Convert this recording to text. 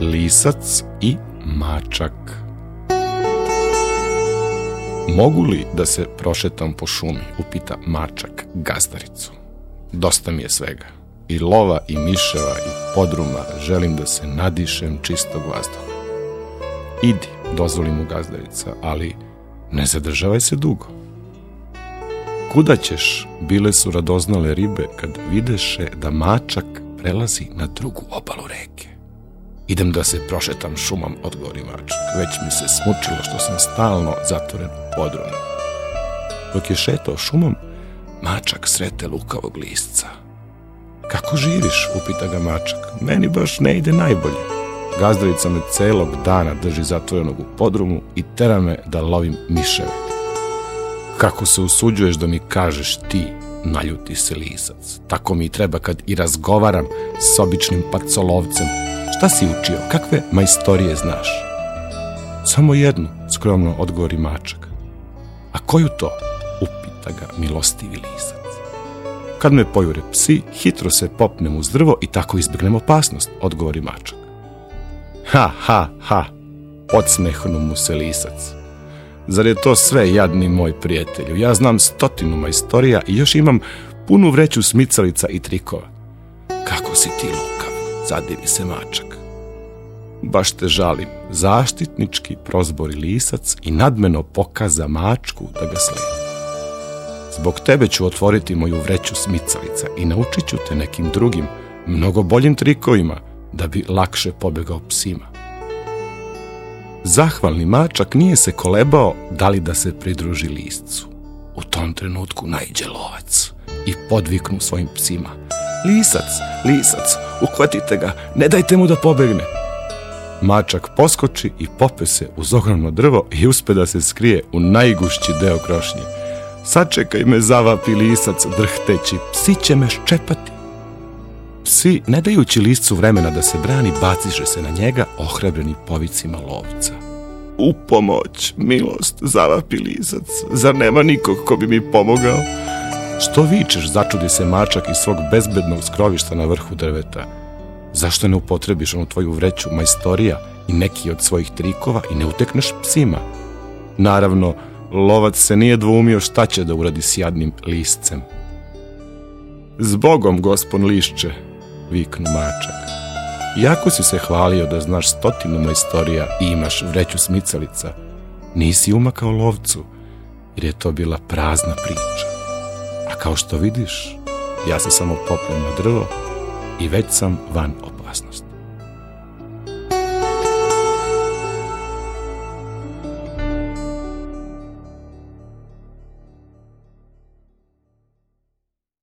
Lisac i mačak. Mogu li da se prošetam po šumi, upita mačak gazdaricu. Dosta mi je svega. I lova, i miševa, i podruma. Želim da se nadišem čistog vazduha. Idi, dozvoli mu gazdarica, ali ne zadržavaj se dugo. Kuda ćeš, bile su radoznale ribe kad videše da mačak prelazi na drugu obalu reke. Idem da se prošetam šumom, odgovori mačak. Već mi se smučilo što sam stalno zatvoren u podrumu. Dok je šetao šumom, mačak srete lukavog lisca. Kako živiš, upita ga mačak. Meni baš ne ide najbolje. Gazdarica me celog dana drži zatvorenog u podrumu i tera me da lovim miševe. Kako se usuđuješ da mi kažeš ti, naljuti se lisac. Tako mi treba kad i razgovaram s običnim pacolovcem. Šta si učio? Kakve majstorije znaš? Samo jednu, skromno odgovori mačak. A koju to? Upita ga milostivi lisac. Kad me pojure psi, hitro se popnem uz drvo i tako izbjegnem opasnost, odgovori mačak. Ha, ha, ha, podsmehnu mu se lisac. Zar je to sve, jadni moj prijatelju? Ja znam 100 majstorija i još imam punu vreću smicalica i trikova. Kako si ti lukav, zadivi se mačak. Baš te žalim, zaštitnički prozbori lisac i nadmeno pokaza mačku da ga slijedi. Zbog tebe ću otvoriti moju vreću smicalica i naučit ću te nekim drugim, mnogo boljim trikovima da bi lakše pobegao psima. Zahvalni mačak nije se kolebao da li da se pridruži liscu. U tom trenutku naiđe lovac i podviknu svojim psima. Lisac, lisac, uhvatite ga, ne dajte mu da pobegne. Mačak poskoči i pope se uz ogromno drvo i uspe da se skrije u najgušći deo krošnje. Sačekaj me, zavapi lisac drhteći, psi će me ščepati. Psi, ne dajući liscu vremena da se brani, baciše se na njega, ohrabreni povicima lovca. U pomoć, milost, zavapi lisac, zar nema nikog ko bi mi pomogao? Što vičeš, začudi se mačak iz svog bezbednog skrovišta na vrhu drveta. Zašto ne upotrebiš onu tvoju vreću majstorija i neki od svojih trikova i ne utekneš psima? Naravno, lovac se nije dvoumio šta će da uradi s jadnim liscem. Zbogom, gospon lišće, viknu mačak. Iako si se hvalio da znaš 100 majstorija i imaš vreću smicalica, nisi umakao lovcu, jer je to bila prazna priča. A kao što vidiš, ja se samo popnem na drvo i već sam van opasnosti.